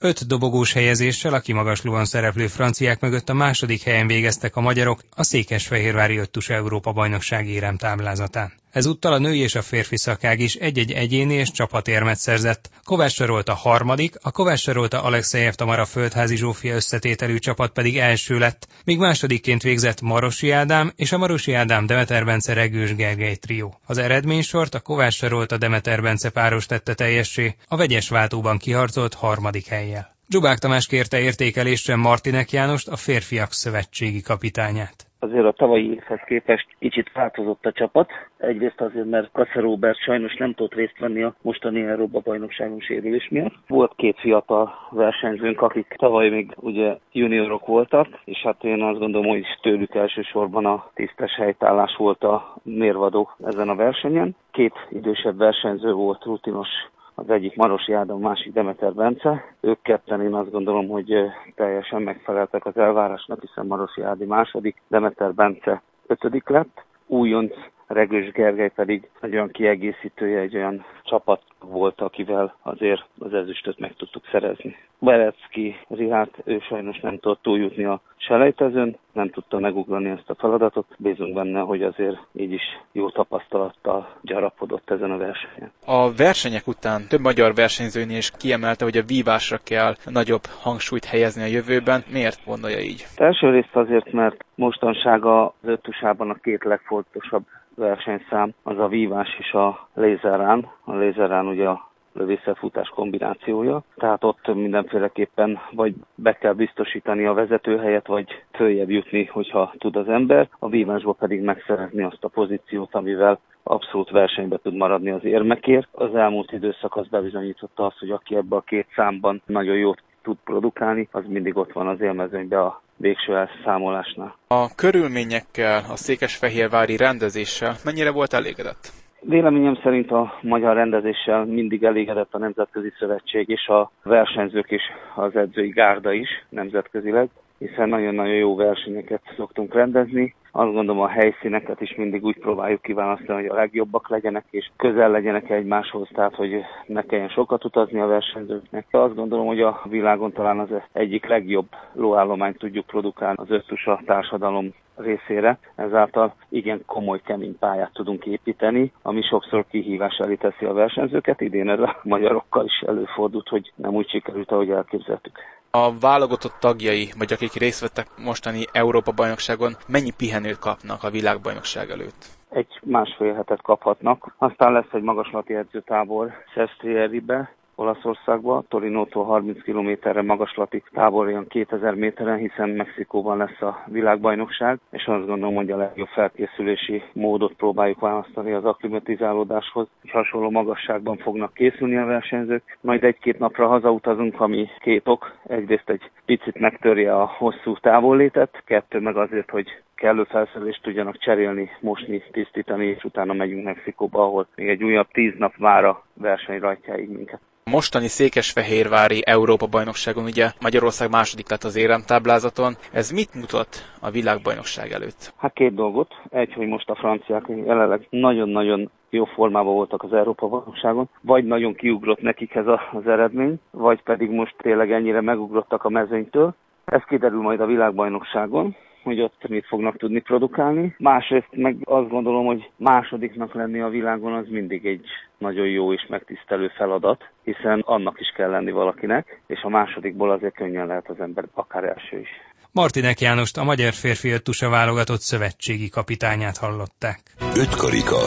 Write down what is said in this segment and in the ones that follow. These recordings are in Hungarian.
5 dobogós helyezéssel a kimagaslóan szereplő franciák mögött a második helyen végeztek a magyarok a székesfehérvári öttusa Európa-bajnokság éremtáblázatán. Ezúttal a női és a férfi szakág is egy-egy egyéni és csapatérmet szerzett. Kovács Sarolta harmadik, a Kovács Sarolta Alexejev Tamara Földházi Zsófia összetételű csapat pedig első lett, míg másodikként végzett Marosi Ádám és a Marosi Ádám Demeter Bence Regős Gergely trió. Az eredménysort a Kovács Sarolta Demeter Bence páros tette teljessé, a vegyes váltóban kiharcolt harmadik hellyel. Zsubák Tamás kérte értékelésre Martinek Jánost, a férfiak szövetségi kapitányát. Azért a tavalyi évhez képest kicsit változott a csapat. Egyrészt azért, mert Kassa Róbert sajnos nem tudott részt venni a mostani Európa-bajnokságon sérülés miatt. Volt 2 fiatal versenyzőnk, akik tavaly még ugye juniorok voltak, és hát én azt gondolom, hogy tőlük elsősorban a tisztes helytállás volt a mérvadó ezen a versenyen. 2 idősebb versenyző volt rutinos, az egyik Marosi Ádám, a másik Demeter Bence. Ők ketten én azt gondolom, hogy teljesen megfeleltek az elvárásnak, hiszen Marosi Ádi második, Demeter Bence 5. lett. Újonc Regős Gergely pedig egy olyan kiegészítője, egy olyan csapat volt, akivel azért az ezüstöt meg tudtuk szerezni. Berecki Rihárd, ő sajnos nem tudott túljutni a selejtezőn, nem tudta megugrani ezt a feladatot. Bízunk benne, hogy azért így is jó tapasztalattal gyarapodott ezen a versenyen. A versenyek után több magyar versenyzőnél is kiemelte, hogy a vívásra kell nagyobb hangsúlyt helyezni a jövőben. Miért gondolja így? Első részt azért, mert mostanság az öttusában a 2 legfontosabb versenyszám az a vívás és a lézerrán. A lézerrán ugye a lövészet-futás kombinációja. Tehát ott mindenféleképpen vagy be kell biztosítani a vezetőhelyet, vagy följebb jutni, hogyha tud az ember. A vívásba pedig megszerezni azt a pozíciót, amivel abszolút versenybe tud maradni az érmekért. Az elmúlt időszak az bebizonyította azt, hogy aki ebbe a 2 számban nagyon jót tud produkálni, az mindig ott van az élmezőnyben a végső elszámolásnál. A körülményekkel, a székesfehérvári rendezéssel mennyire volt elégedett? Véleményem szerint a magyar rendezéssel mindig elégedett a Nemzetközi Szövetség és a versenyzők és az edzői gárda is nemzetközileg, hiszen nagyon-nagyon jó versenyeket szoktunk rendezni. Azt gondolom, a helyszíneket is mindig úgy próbáljuk kiválasztani, hogy a legjobbak legyenek, és közel legyenek egymáshoz, tehát hogy ne kelljen sokat utazni a versenyzőknek. Azt gondolom, hogy a világon talán az egyik legjobb lóállományt tudjuk produkálni az öttusa társadalom részére. Ezáltal igen komoly, kemény pályát tudunk építeni, ami sokszor kihívás elé teszi a versenyzőket. Idén ez a magyarokkal is előfordult, hogy nem úgy sikerült, ahogy elképzeltük. A válogatott tagjai, vagy akik részt vettek mostani Európa-bajnokságon, mennyi pihenőt kapnak a világbajnokság előtt? 1-1,5 hetet kaphatnak. Aztán lesz egy magaslati edzőtábor Sestrieribe, Olaszországba, Torinótól 30 kilométerre magaslati tábor, olyan 2000 méteren, hiszen Mexikóban lesz a világbajnokság, és azt gondolom, hogy a legjobb felkészülési módot próbáljuk választani az akklimatizálódáshoz, és hasonló magasságban fognak készülni a versenyzők. Majd 1-2 napra hazautazunk, ami 2 ok. Egyrészt egy picit megtörje a hosszú távollétet, 2 meg azért, hogy kellő felszerelést tudjanak cserélni, mosni, tisztítani, és utána megyünk Mexikóba, ahol még egy újabb 10 nap vár a verseny rajtjáig minket. A mostani székesfehérvári Európa-bajnokságon ugye Magyarország második lett az éremtáblázaton. Ez mit mutat a világbajnokság előtt? Hát 2 dolgot. Egy, hogy most a franciák jelenleg nagyon-nagyon jó formában voltak az Európa-bajnokságon, vagy nagyon kiugrott nekik ez az eredmény, vagy pedig most tényleg ennyire megugrottak a mezőnytől. Ez kiderül majd a világbajnokságon, hogy ott mit fognak tudni produkálni. Másrészt meg azt gondolom, hogy másodiknak lenni a világon az mindig egy nagyon jó és megtisztelő feladat, hiszen annak is kell lenni valakinek, és a másodikból azért könnyen lehet az ember akár első is. Martinek Jánost, a magyar férfi öttusa válogatott szövetségi kapitányát hallották. 5 karika.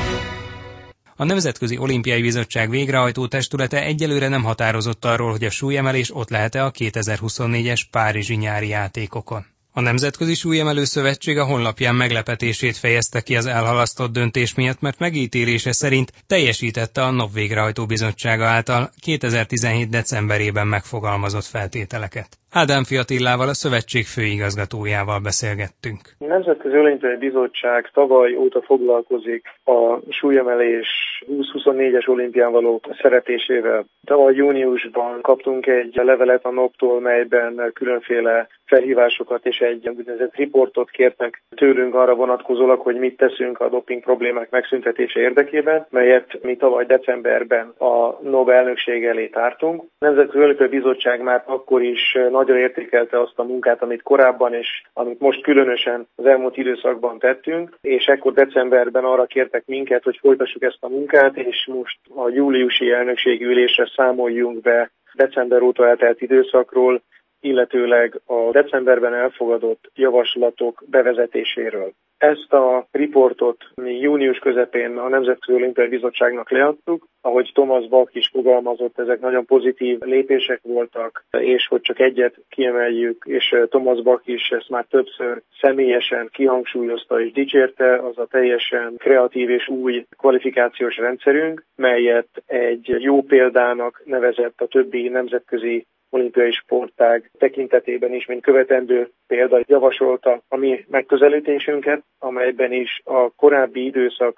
A Nemzetközi Olimpiai Bizottság végrehajtó testülete egyelőre nem határozott arról, hogy a súlyemelés ott lehet-e a 2024-es Párizsi nyári játékokon. A Nemzetközi Súlyemelő Szövetség a honlapján meglepetését fejezte ki az elhalasztott döntés miatt, mert megítélése szerint teljesítette a NOB végrehajtó bizottsága által 2017. decemberében megfogalmazott feltételeket. Ádám Attilával, a szövetség főigazgatójával beszélgettünk. A Nemzetközi Olimpiai Bizottság tavaly óta foglalkozik a súlyemelés 2024-es olimpián való szereplésével. Tavaly júniusban kaptunk egy levelet a NOB-tól, melyben különféle felhívásokat és egy úgynevezett riportot kértek tőlünk arra vonatkozólag, hogy mit teszünk a doping problémák megszüntetése érdekében, melyet mi tavaly decemberben a NOB elnökség elé tártunk. A Nemzetközi Olimpiai Bizottság már akkor is nagyon értékelte azt a munkát, amit korábban és amit most különösen az elmúlt időszakban tettünk, és ekkor decemberben arra kértek minket, hogy folytassuk ezt a munkát, és most a júliusi elnökségi ülésre számoljunk be december óta eltelt időszakról, illetőleg a decemberben elfogadott javaslatok bevezetéséről. Ezt a riportot mi június közepén a Nemzetközi Olimpiai Bizottságnak leadtuk. Ahogy Thomas Bach is fogalmazott, ezek nagyon pozitív lépések voltak, és hogy csak egyet kiemeljük, és Thomas Bach is ezt már többször személyesen kihangsúlyozta és dicsérte, az a teljesen kreatív és új kvalifikációs rendszerünk, melyet egy jó példának nevezett a többi nemzetközi olimpiai sportág tekintetében is, mint követendő példa javasolta a mi megközelítésünket, amelyben is a korábbi időszak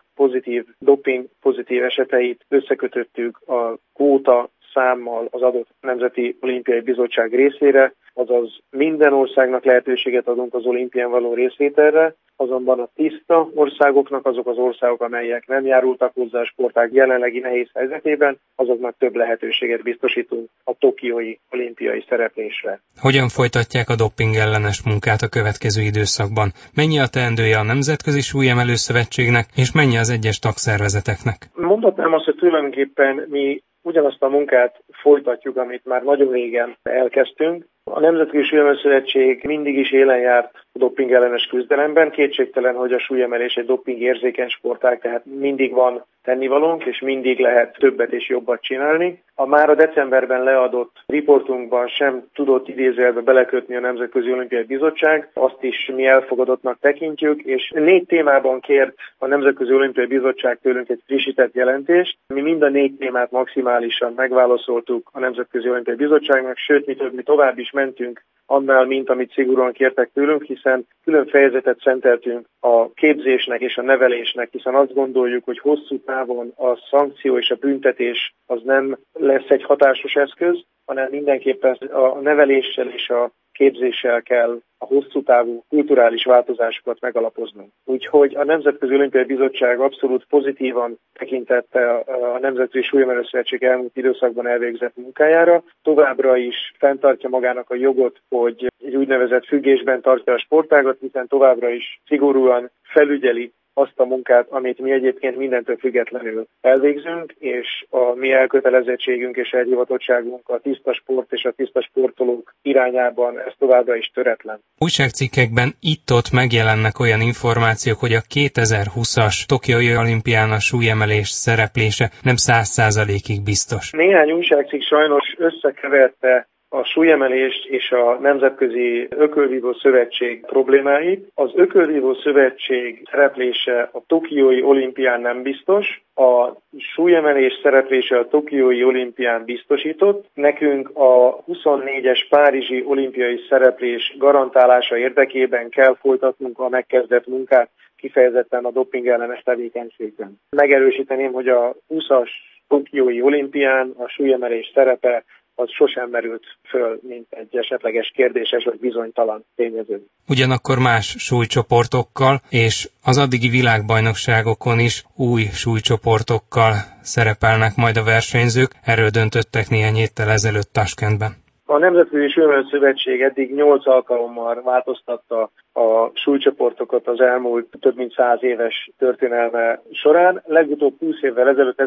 doping pozitív eseteit összekötöttük a kvóta számmal az adott Nemzeti Olimpiai Bizottság részére, azaz minden országnak lehetőséget adunk az olimpián való részvételre, azonban a tiszta országoknak, azok az országok, amelyek nem járultak hozzá a sportág jelenlegi nehéz helyzetében, azoknak több lehetőséget biztosítunk a tokiói olimpiai szereplésre. Hogyan folytatják a doping ellenes munkát a következő időszakban? Mennyi a teendője a Nemzetközi Súlyemelő Szövetségnek, és mennyi az egyes tagszervezeteknek? Mondhatnám azt, hogy tulajdonképpen mi ugyanazt a munkát folytatjuk, amit már nagyon régen elkezdtünk. A Nemzetközi Súlyemelő Szövetség mindig is élen járt a doping ellenes küzdelemben. Kétségtelen, hogy a súlyemelés egy doping érzékeny sportág, tehát mindig van tennivalónk, és mindig lehet többet és jobbat csinálni. A már a decemberben leadott riportunkban sem tudott idézőjelbe belekötni a Nemzetközi Olimpiai Bizottság, azt is mi elfogadottnak tekintjük, és 4 témában kért a Nemzetközi Olimpiai Bizottság tőlünk egy frissített jelentést. Mi mind a 4 témát maximálisan megválaszoltuk a Nemzetközi Olimpiai Bizottságnak, sőt, mi tovább is mentünk annál, mint amit szigorúan kértek tőlünk, hiszen külön fejezetet szenteltünk a képzésnek és a nevelésnek, hiszen azt gondoljuk, hogy hosszú távon a szankció és a büntetés az nem lesz egy hatásos eszköz, hanem mindenképpen a neveléssel és a képzéssel kell a hosszú távú kulturális változásokat megalapoznunk. Úgyhogy a Nemzetközi Olimpiai Bizottság abszolút pozitívan tekintette a Nemzetközi Súlyemelő Szövetség elmúlt időszakban elvégzett munkájára. Továbbra is fenntartja magának a jogot, hogy egy úgynevezett függésben tartja a sportágat, hiszen továbbra is szigorúan felügyeli azt a munkát, amit mi egyébként mindentől függetlenül elvégzünk, és a mi elkötelezettségünk és elhivatottságunk a tiszta sport és a tiszta sportolók irányában ez továbbra is töretlen. Újságcikkekben itt-ott megjelennek olyan információk, hogy a 2020-as Tokiói olimpián a súlyemelés szereplése nem 100%-ig biztos. Néhány újságcikk sajnos összekeverte a súlyemelést és a Nemzetközi Ökölvívó Szövetség problémáit. Az Ökölvívó Szövetség szereplése a Tokiói olimpián nem biztos, a súlyemelés szereplése a Tokiói olimpián biztosított. Nekünk a 24-es párizsi olimpiai szereplés garantálása érdekében kell folytatnunk a megkezdett munkát, kifejezetten a doping ellenes tevékenységben. Megerősíteném, hogy a 20-as Tokiói olimpián a súlyemelés szerepe az sosem merült föl, mint egy esetleges kérdéses vagy bizonytalan tényező. Ugyanakkor más súlycsoportokkal és az addigi világbajnokságokon is új súlycsoportokkal szerepelnek majd a versenyzők, erről döntöttek néhány héttel ezelőtt Taskentben. A Nemzetközi Súlyemelő Szövetség eddig 8 alkalommal változtatta a súlycsoportokat az elmúlt több mint 100 éves történelme során. Legutóbb 20 évvel ezelőtt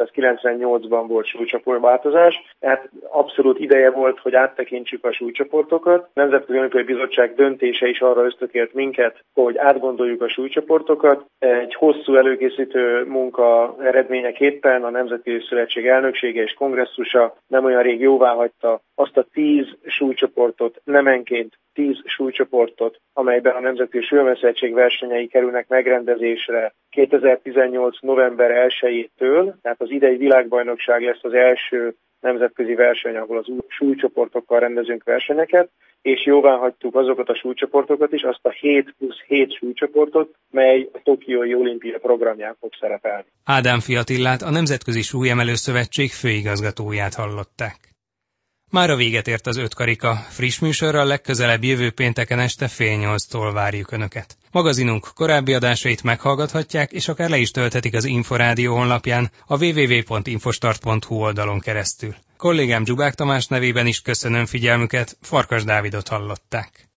1998-ban volt súlycsoportváltozás, tehát abszolút ideje volt, hogy áttekintsük a súlycsoportokat. A Nemzetközi Olimpiai Bizottság döntése is arra ösztökélt minket, hogy átgondoljuk a súlycsoportokat. Egy hosszú előkészítő munka eredményeképpen a Nemzetközi Szövetség elnöksége és kongresszusa nem olyan rég jóváhagyta azt a 10 súlycsoportot, nemenként 10 súlycsoportot, amelyben a Nemzetközi Súlyemelő Szövetség versenyei kerülnek megrendezésre 2018. november 1-től, tehát az idei világbajnokság lesz az első nemzetközi verseny, ahol az súlycsoportokkal rendezünk versenyeket, és jóváhagytuk azokat a súlycsoportokat is, azt a 7+7 súlycsoportot, mely a Tokiói olimpia programján fog szerepelni. Ádám Attilát, a Nemzetközi Súlyemelő Szövetség főigazgatóját hallották. Mára véget ért az 5 karika. Friss műsorral legközelebb jövő pénteken este 7:30-tól várjuk Önöket. Magazinunk korábbi adásait meghallgathatják, és akár le is tölthetik az Inforádió honlapján, a www.infostart.hu oldalon keresztül. Kollégám Zsubák Tamás nevében is köszönöm figyelmüket, Farkas Dávidot hallották.